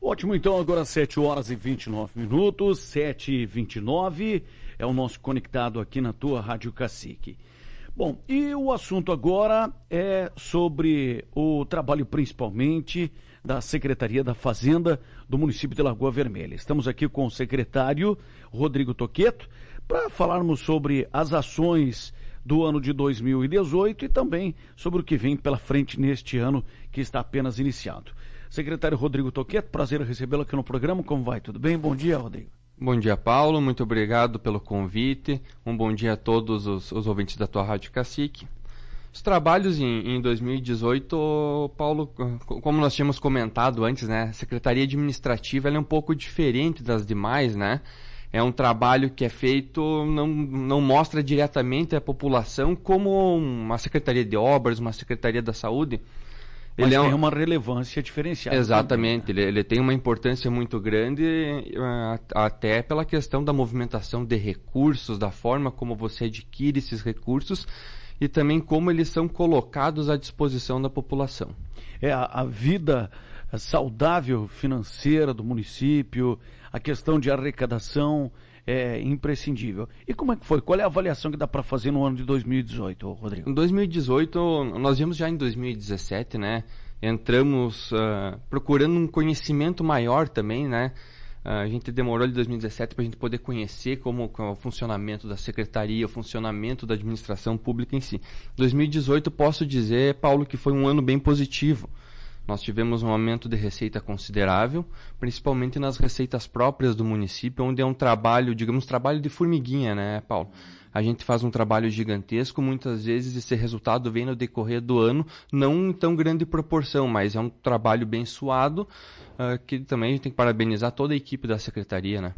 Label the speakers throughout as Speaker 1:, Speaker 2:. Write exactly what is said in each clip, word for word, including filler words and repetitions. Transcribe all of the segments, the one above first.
Speaker 1: Ótimo, então agora sete horas e vinte e nove minutos, sete e vinte e nove, é o nosso conectado aqui na tua Rádio Cacique. Bom, e o assunto agora é sobre o trabalho principalmente da Secretaria da Fazenda do município de Lagoa Vermelha. Estamos aqui com o secretário Rodrigo Toqueto para falarmos sobre as ações do ano de dois mil e dezoito e também sobre o que vem pela frente neste ano que está apenas iniciado. Secretário Rodrigo Toqueto, prazer em recebê-lo aqui no programa. Como vai? Tudo bem? Bom dia, Rodrigo.
Speaker 2: Bom dia, Paulo. Muito obrigado pelo convite. Um bom dia a todos os, os ouvintes da tua Rádio Cacique. Os trabalhos em, em dois mil e dezoito, Paulo, como nós tínhamos comentado antes, né? A Secretaria Administrativa ela é um pouco diferente das demais, né? É um trabalho que é feito, não, não mostra diretamente a população como uma Secretaria de Obras, uma Secretaria da Saúde.
Speaker 1: Mas
Speaker 2: ele
Speaker 1: tem
Speaker 2: é um...
Speaker 1: uma relevância diferenciada.
Speaker 2: Exatamente,
Speaker 1: também, né?
Speaker 2: ele, ele tem uma importância muito grande, uh, até pela questão da movimentação de recursos, da forma como você adquire esses recursos e também como eles são colocados à disposição da população.
Speaker 1: É a, a vida saudável financeira do município, a questão de arrecadação é imprescindível. E como é que foi? Qual é a avaliação que dá para fazer no ano de dois mil e dezoito, Rodrigo?
Speaker 2: Em dois mil e dezoito, nós vimos já em dois mil e dezessete, né? Entramos uh, procurando um conhecimento maior também, né? Uh, a gente demorou de dois mil e dezessete para a gente poder conhecer como, como é o funcionamento da secretaria, o funcionamento da administração pública em si. dois mil e dezoito, posso dizer, Paulo, que foi um ano bem positivo. Nós tivemos um aumento de receita considerável, principalmente nas receitas próprias do município, onde é um trabalho, digamos, trabalho de formiguinha, né, Paulo? A gente faz um trabalho gigantesco, muitas vezes esse resultado vem no decorrer do ano, não em tão grande proporção, mas é um trabalho bem suado, uh, que também a gente tem que parabenizar toda a equipe da secretaria, né?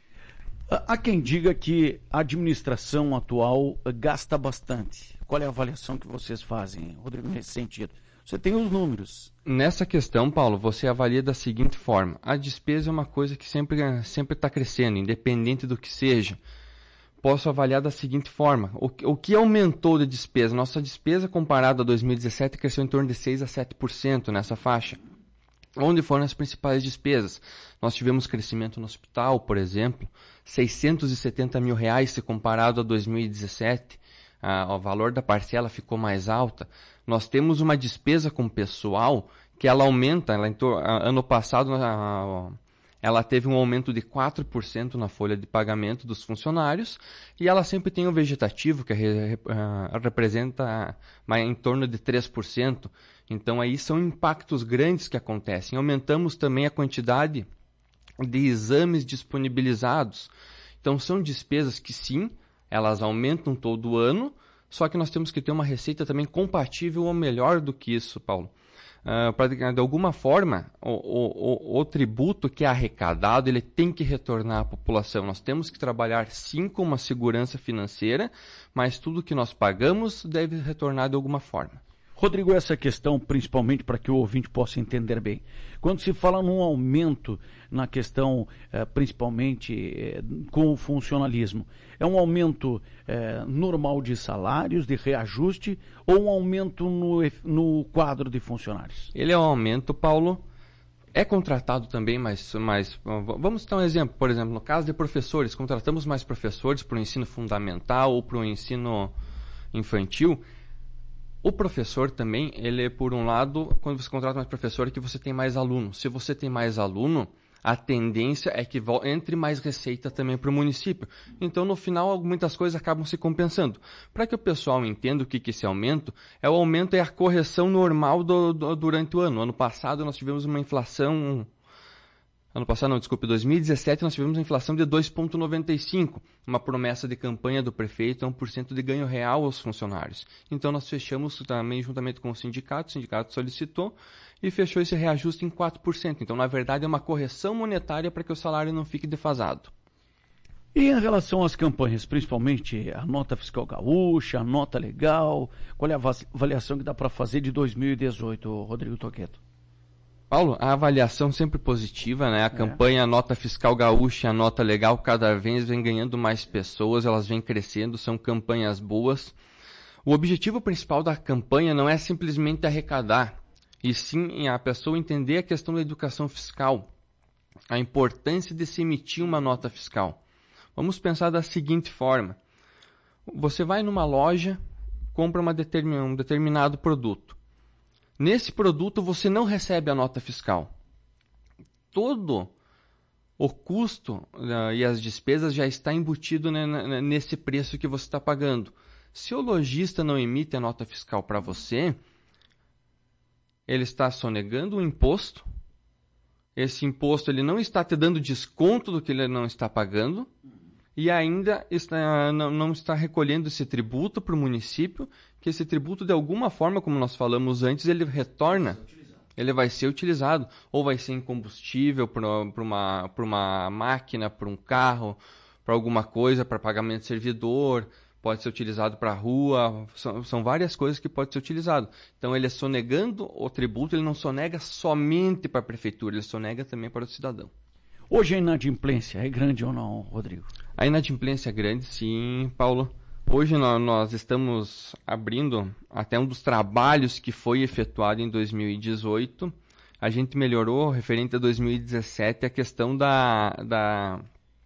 Speaker 1: Há quem diga que a administração atual gasta bastante. Qual é a avaliação que vocês fazem, Rodrigo, nesse sentido? Você tem os números.
Speaker 2: Nessa questão, Paulo, você avalia da seguinte forma. A despesa é uma coisa que sempre sempre está crescendo, independente do que seja. Posso avaliar da seguinte forma. O, o que aumentou de despesa? Nossa despesa comparada a dois mil e dezessete cresceu em torno de seis a sete por cento nessa faixa. Onde foram as principais despesas? Nós tivemos crescimento no hospital, por exemplo, seiscentos e setenta mil reais se comparado a dois mil e dezessete. Ah, o valor da parcela ficou mais alta. Nós temos uma despesa com pessoal que ela aumenta. Ela, ano passado ela teve um aumento de quatro por cento na folha de pagamento dos funcionários e ela sempre tem o vegetativo que representa em torno de três por cento. Então aí são impactos grandes que acontecem. Aumentamos também a quantidade de exames disponibilizados. Então são despesas que sim, elas aumentam todo ano, só que nós temos que ter uma receita também compatível ou melhor do que isso, Paulo. Uh, pra, de alguma forma, o, o, o, o tributo que é arrecadado, ele tem que retornar à população. Nós temos que trabalhar sim com uma segurança financeira, mas tudo que nós pagamos deve retornar de alguma forma.
Speaker 1: Rodrigo, essa questão, principalmente para que o ouvinte possa entender bem. Quando se fala num aumento na questão, eh, principalmente eh, com o funcionalismo, é um aumento eh, normal de salários, de reajuste, ou um aumento no, no quadro de funcionários?
Speaker 2: Ele é um aumento, Paulo. É contratado também, mas, mas vamos dar um exemplo. Por exemplo, no caso de professores, contratamos mais professores para o ensino fundamental ou para o ensino infantil. O professor também, ele é por um lado, quando você contrata mais professor, é que você tem mais aluno. Se você tem mais aluno, a tendência é que entre mais receita também para o município. Então, no final, muitas coisas acabam se compensando. Para que o pessoal entenda o que é esse aumento, é o aumento é a correção normal do, do, durante o ano. Ano passado, nós tivemos uma inflação... Ano passado, não, desculpe, dois mil e dezessete nós tivemos uma inflação de dois vírgula noventa e cinco, uma promessa de campanha do prefeito, um por cento de ganho real aos funcionários. Então nós fechamos também juntamente com o sindicato, o sindicato solicitou e fechou esse reajuste em quatro por cento. Então, na verdade, é uma correção monetária para que o salário não fique defasado.
Speaker 1: E em relação às campanhas, principalmente a nota fiscal gaúcha, a nota legal, qual é a avaliação que dá para fazer de dois mil e dezoito, Rodrigo Toqueto?
Speaker 2: Paulo, a avaliação sempre positiva, né? A é. campanha, a nota fiscal gaúcha, a nota legal, cada vez vem ganhando mais pessoas, elas vêm crescendo, são campanhas boas. O objetivo principal da campanha não é simplesmente arrecadar, e sim a pessoa entender a questão da educação fiscal. a importância de se emitir uma nota fiscal. Vamos pensar da seguinte forma. Você vai numa loja, compra uma determin, um determinado produto. Nesse produto você não recebe a nota fiscal. Todo o custo uh, e as despesas já está embutido, né, nesse preço que você está pagando. Se o lojista não emite a nota fiscal para você, ele está sonegando o imposto. Esse imposto ele não está te dando desconto do que ele não está pagando e ainda está, não, não está recolhendo esse tributo para o município, que esse tributo, de alguma forma, como nós falamos antes, ele retorna, ele vai ser utilizado, ou vai ser em combustível para uma, para uma máquina, para um carro, para alguma coisa, para pagamento de servidor, pode ser utilizado para a rua, são, são várias coisas que pode ser utilizado. Então, ele é sonegando o tributo, ele não sonega somente para a prefeitura, ele sonega também para o cidadão.
Speaker 1: Hoje a inadimplência é grande ou não, Rodrigo?
Speaker 2: A inadimplência é grande, sim, Paulo. Hoje nós, nós estamos abrindo até um dos trabalhos que foi efetuado em dois mil e dezoito. A gente melhorou, referente a dois mil e dezessete, a questão da... da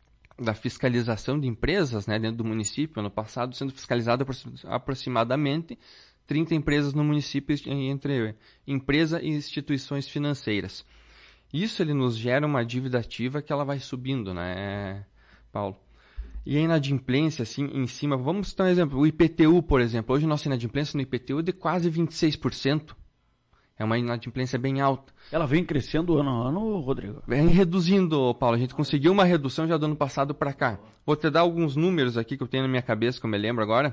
Speaker 2: da fiscalização de empresas, né, dentro do município. Ano passado, sendo fiscalizado aproximadamente trinta empresas no município, entre empresa e instituições financeiras. Isso ele nos gera uma dívida ativa que ela vai subindo, né, Paulo? E a inadimplência, assim, em cima, vamos dar um exemplo, o I P T U, por exemplo. Hoje nossa inadimplência no I P T U é de quase vinte e seis por cento. É uma inadimplência bem alta.
Speaker 1: Ela vem crescendo ano a ano, Rodrigo?
Speaker 2: Vem reduzindo, Paulo. A gente conseguiu uma redução já do ano passado para cá. Vou te dar alguns números aqui que eu tenho na minha cabeça, que eu me lembro agora.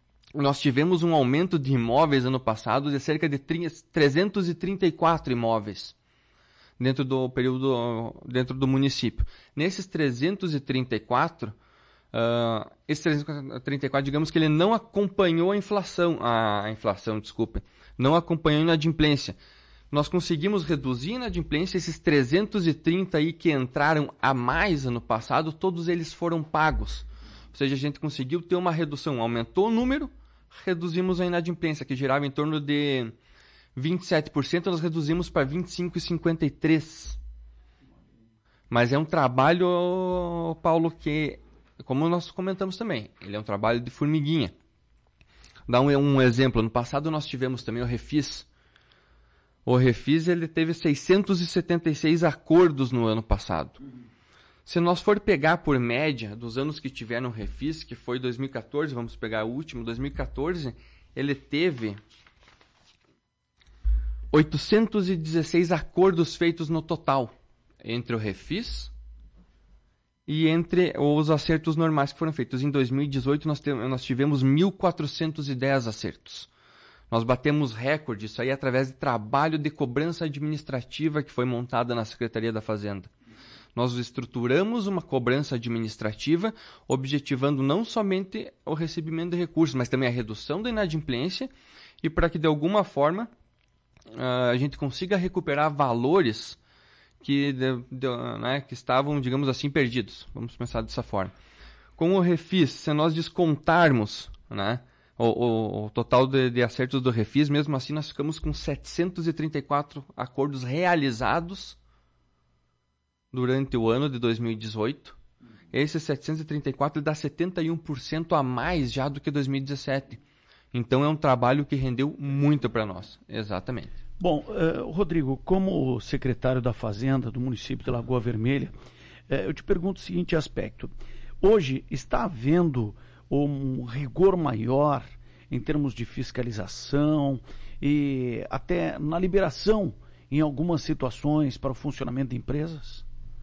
Speaker 2: Nós tivemos um aumento de imóveis ano passado de cerca de trezentos e trinta e quatro imóveis dentro do período, dentro do município. Nesses trezentos e trinta e quatro, uh, esse trezentos e trinta e quatro, digamos que ele não acompanhou a inflação, a, a inflação, desculpe, não acompanhou a inadimplência. Nós conseguimos reduzir a inadimplência, esses trezentos e trinta aí que entraram a mais ano passado, todos eles foram pagos. Ou seja, a gente conseguiu ter uma redução, aumentou o número, reduzimos a inadimplência, que girava em torno de vinte e sete por cento, nós reduzimos para vinte e cinco vírgula cinquenta e três por cento. Mas é um trabalho, Paulo, que, como nós comentamos também, ele é um trabalho de formiguinha. Dá um, um exemplo, no passado nós tivemos também o Refis. O Refis ele teve seiscentos e setenta e seis acordos no ano passado. Se nós for pegar por média dos anos que tiveram Refis, que foi dois mil e quatorze, vamos pegar o último, dois mil e quatorze, ele teve oitocentos e dezesseis acordos feitos no total, entre o Refis e entre os acertos normais que foram feitos. Em dois mil e dezoito nós, nós tivemos mil quatrocentos e dez acertos. Nós batemos recorde, isso aí através de trabalho de cobrança administrativa que foi montada na Secretaria da Fazenda. Nós estruturamos uma cobrança administrativa, objetivando não somente o recebimento de recursos, mas também a redução da inadimplência e para que de alguma forma a gente consiga recuperar valores que, de, de, né, que estavam, digamos assim, perdidos. Vamos pensar dessa forma. Com o Refis, se nós descontarmos, né, o, o, o total de, de acertos do Refis, mesmo assim nós ficamos com setecentos e trinta e quatro acordos realizados durante o ano de dois mil e dezoito. Esse setecentos e trinta e quatro dá setenta e um por cento a mais já do que dois mil e dezessete. Então é um trabalho que rendeu muito para nós. Exatamente.
Speaker 1: Bom, uh, Rodrigo, como secretário da Fazenda do município de Lagoa Vermelha, uh, eu te pergunto o seguinte aspecto. Hoje está havendo um rigor maior em termos de fiscalização e até na liberação em algumas situações para o funcionamento de empresas?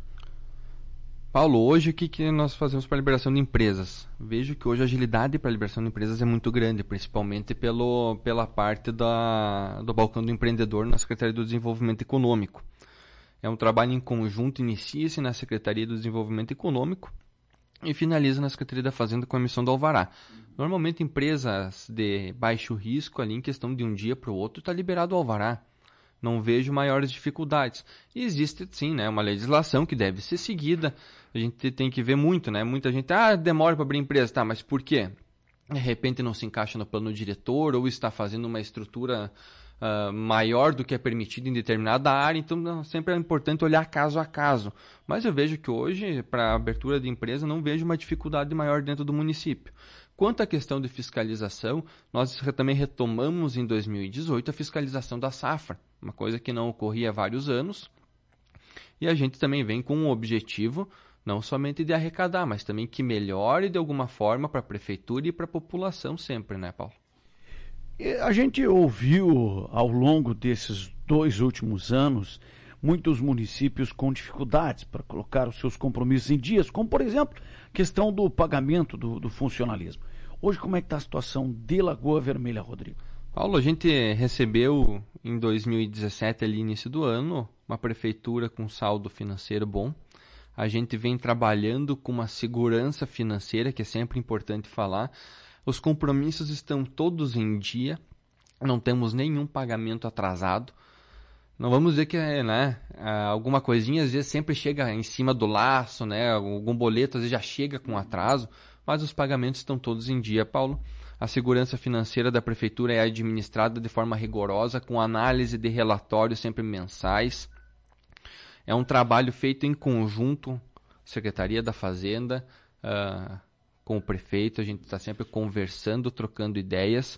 Speaker 2: Paulo, hoje o que, que nós fazemos para a liberação de empresas? Vejo que hoje a agilidade para a liberação de empresas é muito grande, principalmente pelo, pela parte da, do balcão do empreendedor na Secretaria do Desenvolvimento Econômico. É um trabalho em conjunto, inicia-se na Secretaria do Desenvolvimento Econômico e finaliza na Secretaria da Fazenda com a emissão do alvará. Normalmente empresas de baixo risco, ali em questão de um dia para o outro, está liberado o alvará. Não vejo maiores dificuldades. E existe, sim, né, uma legislação que deve ser seguida. A gente tem que ver muito, né? Muita gente, ah, demora para abrir empresa. Tá, mas por quê? De repente não se encaixa no plano diretor ou está fazendo uma estrutura uh, maior do que é permitido em determinada área, então não, sempre é importante olhar caso a caso. Mas eu vejo que hoje, para a abertura de empresa, não vejo uma dificuldade maior dentro do município. Quanto à questão de fiscalização, nós também retomamos em dois mil e dezoito a fiscalização da safra, uma coisa que não ocorria há vários anos, e a gente também vem com um objetivo não somente de arrecadar, mas também que melhore de alguma forma para a prefeitura e para a população sempre, né, Paulo?
Speaker 1: A gente ouviu ao longo desses dois últimos anos muitos municípios com dificuldades para colocar os seus compromissos em dias, como por exemplo a questão do pagamento do, do funcionalismo. Hoje como é que está a situação de Lagoa Vermelha, Rodrigo?
Speaker 2: Paulo, a gente recebeu em dois mil e dezessete, ali início do ano, uma prefeitura com saldo financeiro bom. A gente vem trabalhando com uma segurança financeira, que é sempre importante falar. Os compromissos estão todos em dia, não temos nenhum pagamento atrasado. Não vamos dizer que, né, alguma coisinha às vezes sempre chega em cima do laço, né, algum boleto às vezes já chega com atraso, mas os pagamentos estão todos em dia, Paulo. A segurança financeira da prefeitura é administrada de forma rigorosa, com análise de relatórios sempre mensais. É um trabalho feito em conjunto, Secretaria da Fazenda, uh, com o prefeito, a gente está sempre conversando, trocando ideias.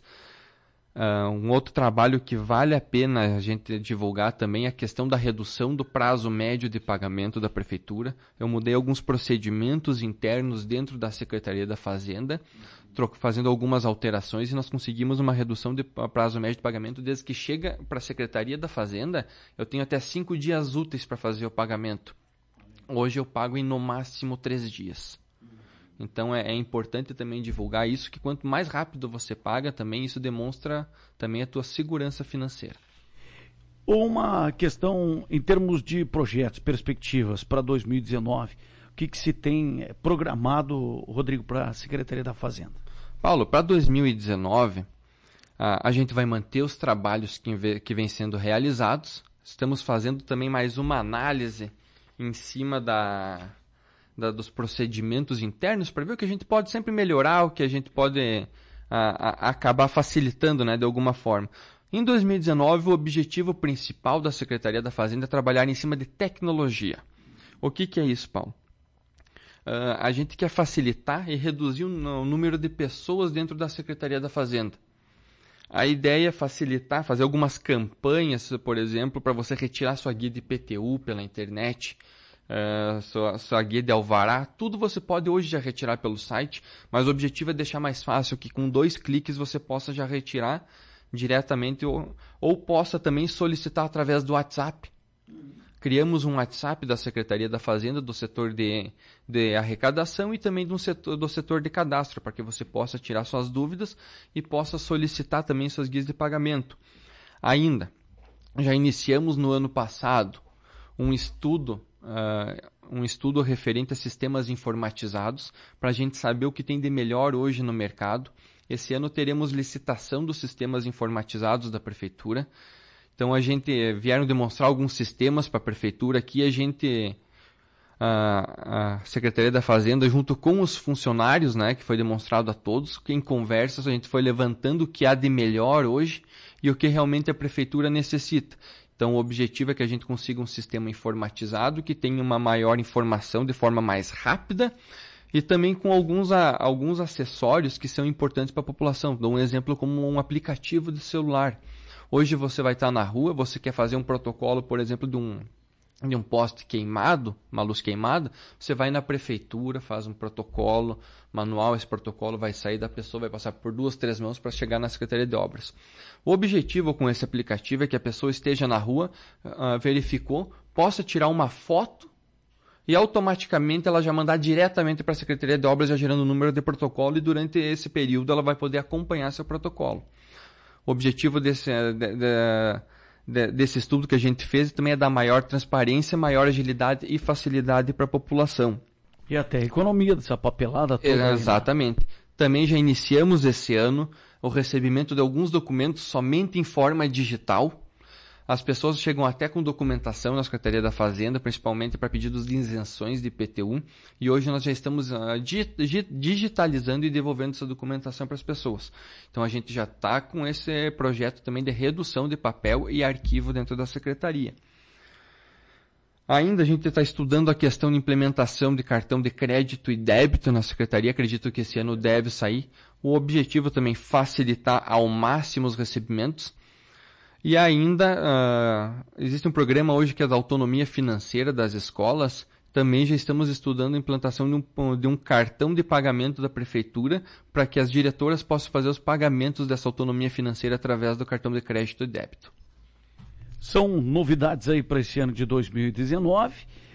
Speaker 2: Uh, um outro trabalho que vale a pena a gente divulgar também é a questão da redução do prazo médio de pagamento da prefeitura. Eu mudei alguns procedimentos internos dentro da Secretaria da Fazenda, fazendo algumas alterações, e nós conseguimos uma redução de prazo médio de pagamento. Desde que chega para a Secretaria da Fazenda, eu tenho até cinco dias úteis para fazer o pagamento. Hoje eu pago em no máximo três dias. Então é, é importante também divulgar isso, que quanto mais rápido você paga, também isso demonstra também a tua segurança financeira.
Speaker 1: Uma questão em termos de projetos, perspectivas para dois mil e dezenove, o que, que se tem programado, Rodrigo, para a Secretaria da Fazenda?
Speaker 2: Paulo, para dois mil e dezenove, a, a gente vai manter os trabalhos que, ve, que vêm sendo realizados. Estamos fazendo também mais uma análise em cima da... Da, dos procedimentos internos, para ver o que a gente pode sempre melhorar, o que a gente pode a, a, acabar facilitando, né, de alguma forma. Em dois mil e dezenove, o objetivo principal da Secretaria da Fazenda é trabalhar em cima de tecnologia. O que, que é isso, Paulo? Uh, a gente quer facilitar e reduzir o, o número de pessoas dentro da Secretaria da Fazenda. A ideia é facilitar, fazer algumas campanhas, por exemplo, para você retirar sua guia de I P T U pela internet, Uh, sua, sua guia de alvará, tudo você pode hoje já retirar pelo site, mas o objetivo é deixar mais fácil, que com dois cliques você possa já retirar diretamente, ou, ou possa também solicitar através do WhatsApp. Criamos um WhatsApp da Secretaria da Fazenda, do setor de, de arrecadação e também do setor, do setor de cadastro, para que você possa tirar suas dúvidas e possa solicitar também suas guias de pagamento. Ainda, já iniciamos no ano passado um estudo Uh, um estudo referente a sistemas informatizados, para a gente saber o que tem de melhor hoje no mercado. Esse ano teremos licitação dos sistemas informatizados da Prefeitura. Então a gente vieram demonstrar alguns sistemas para a Prefeitura aqui, a gente, a, a Secretaria da Fazenda, junto com os funcionários, né, que foi demonstrado a todos, em conversas a gente foi levantando o que há de melhor hoje e o que realmente a Prefeitura necessita. Então, o objetivo é que a gente consiga um sistema informatizado que tenha uma maior informação de forma mais rápida e também com alguns, a, alguns acessórios que são importantes para a população. Dou um exemplo como um aplicativo de celular. Hoje você vai estar na rua, você quer fazer um protocolo, por exemplo, de um, de um poste queimado, uma luz queimada, você vai na prefeitura, faz um protocolo manual, esse protocolo vai sair da pessoa, vai passar por duas, três mãos para chegar na Secretaria de Obras. O objetivo com esse aplicativo é que a pessoa esteja na rua, uh, verificou, possa tirar uma foto e automaticamente ela já mandar diretamente para a Secretaria de Obras, já gerando o número de protocolo, e durante esse período ela vai poder acompanhar seu protocolo. O objetivo desse, de, de, de, desse estudo que a gente fez também é dar maior transparência, maior agilidade e facilidade para a população.
Speaker 1: E até a economia dessa papelada toda.
Speaker 2: É, exatamente. Aí, né? Também já iniciamos esse ano o recebimento de alguns documentos somente em forma digital. As pessoas chegam até com documentação na Secretaria da Fazenda, principalmente para pedidos de isenções de I P T U, e hoje nós já estamos uh, digitalizando e devolvendo essa documentação para as pessoas. Então a gente já está com esse projeto também de redução de papel e arquivo dentro da Secretaria. Ainda a gente está estudando a questão de implementação de cartão de crédito e débito na Secretaria, acredito que esse ano deve sair. O objetivo também é facilitar ao máximo os recebimentos. E ainda, uh, existe um programa hoje que é da autonomia financeira das escolas. Também já estamos estudando a implantação de um, de um cartão de pagamento da Prefeitura para que as diretoras possam fazer os pagamentos dessa autonomia financeira através do cartão de crédito e débito.
Speaker 1: São novidades aí para esse ano de dois mil e dezenove,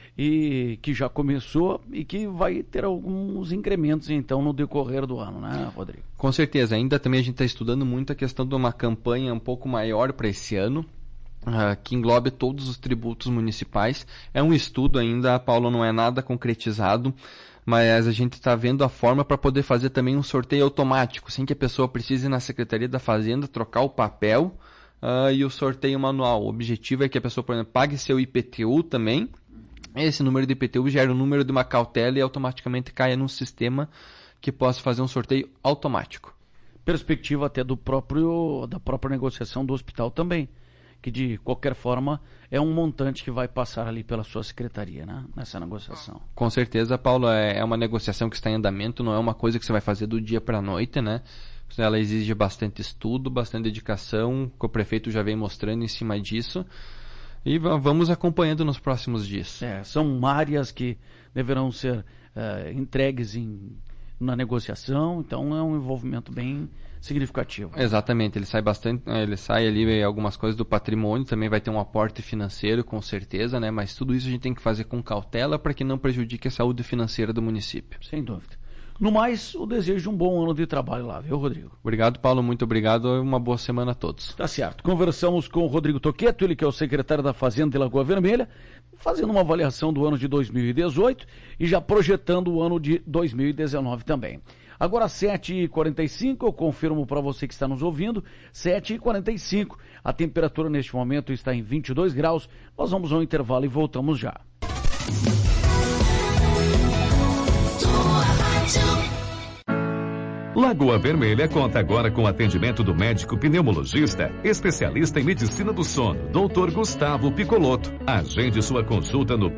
Speaker 1: e que já começou e que vai ter alguns incrementos então no decorrer do ano, né, Rodrigo?
Speaker 2: Com certeza, ainda também a gente está estudando muito a questão de uma campanha um pouco maior para esse ano, uh, que englobe todos os tributos municipais. É um estudo ainda, Paulo, não é nada concretizado, mas a gente está vendo a forma para poder fazer também um sorteio automático, sem que a pessoa precise ir na Secretaria da Fazenda trocar o papel uh, e o sorteio manual. O objetivo é que a pessoa, por exemplo, pague seu I P T U também. Esse número de I P T U gera o número de uma cautela e automaticamente caia num sistema que possa fazer um sorteio automático.
Speaker 1: Perspectiva até do próprio, da própria negociação do hospital também, que de qualquer forma é um montante que vai passar ali pela sua secretaria, né, nessa negociação.
Speaker 2: Com certeza, Paulo, é uma negociação que está em andamento, não é uma coisa que você vai fazer do dia para a noite, né? Ela exige bastante estudo, bastante dedicação, que o prefeito já vem mostrando em cima disso. E vamos acompanhando nos próximos dias.
Speaker 1: É, são áreas que deverão ser uh, entregues em, na negociação, então é um envolvimento bem significativo.
Speaker 2: Exatamente, ele sai bastante, ele sai ali algumas coisas do patrimônio, também vai ter um aporte financeiro, com certeza, né? Mas tudo isso a gente tem que fazer com cautela para que não prejudique a saúde financeira do município.
Speaker 1: Sem dúvida. No mais, o desejo de um bom ano de trabalho lá, viu, Rodrigo?
Speaker 2: Obrigado, Paulo, muito obrigado e uma boa semana a todos.
Speaker 1: Tá certo. Conversamos com o Rodrigo Toqueto, ele que é o secretário da Fazenda de Lagoa Vermelha, fazendo uma avaliação do ano de dois mil e dezoito e já projetando o ano de dois mil e dezenove também. Agora, sete e quarenta e cinco, eu confirmo para você que está nos ouvindo, sete e quarenta e cinco. A temperatura neste momento está em vinte e dois graus. Nós vamos ao intervalo e voltamos já.
Speaker 3: Lagoa Vermelha conta agora com atendimento do médico pneumologista, especialista em medicina do sono, doutor Gustavo Picoloto. Agende sua consulta no